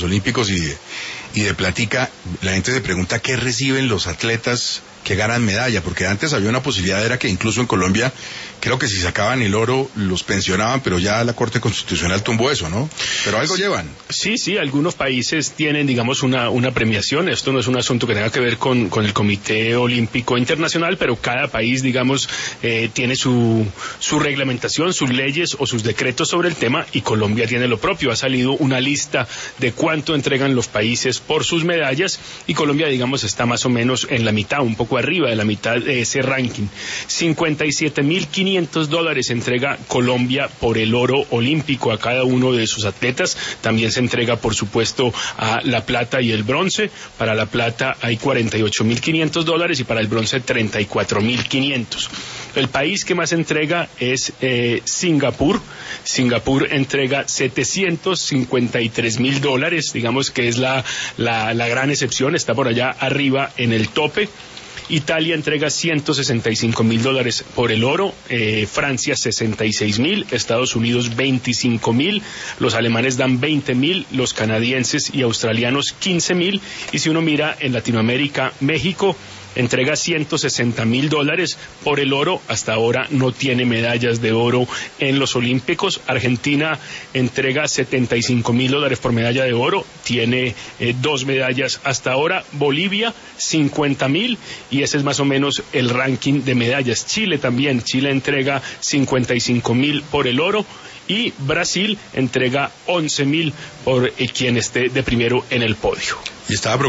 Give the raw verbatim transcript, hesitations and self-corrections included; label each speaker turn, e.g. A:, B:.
A: Olímpicos y de, y de plática, la gente se pregunta qué reciben los atletas que ganan medalla, porque antes había una posibilidad, era que incluso en Colombia, creo que si sacaban el oro, los pensionaban, pero ya la Corte Constitucional tumbó eso, ¿no? Pero algo
B: sí,
A: llevan.
B: Sí, sí, algunos países tienen, digamos, una, una premiación. Esto no es un asunto que tenga que ver con, con el Comité Olímpico Internacional, pero cada país, digamos, eh, tiene su, su reglamentación, sus leyes o sus decretos sobre el tema, y Colombia tiene lo propio. Ha salido una lista de cuánto entregan los países por sus medallas, y Colombia, digamos, está más o menos en la mitad, un poco arriba de la mitad de ese ranking. cincuenta y siete mil quinientos dólares entrega Colombia por el oro olímpico a cada uno de sus atletas. También se entrega, por supuesto, a la plata y el bronce. Para la plata hay cuarenta y ocho mil quinientos dólares y para el bronce treinta y cuatro mil quinientos. El país que más entrega es eh, Singapur. Singapur entrega setecientos cincuenta y tres mil dólares, digamos que es la, la, la gran excepción, está por allá arriba en el tope. Italia entrega ciento sesenta y cinco mil dólares por el oro, eh, Francia sesenta y seis mil, Estados Unidos veinticinco mil, los alemanes dan veinte mil, los canadienses y australianos quince mil, y si uno mira en Latinoamérica, México entrega ciento sesenta mil dólares por el oro. Hasta ahora no tiene medallas de oro en los Olímpicos. Argentina entrega setenta y cinco mil dólares por medalla de oro, tiene eh, dos medallas hasta ahora. Bolivia cincuenta mil, y ese es más o menos el ranking de medallas. Chile también, Chile entrega cincuenta y cinco mil por el oro, y Brasil entrega once mil por eh, quien esté de primero en el podio.
A: Y estaba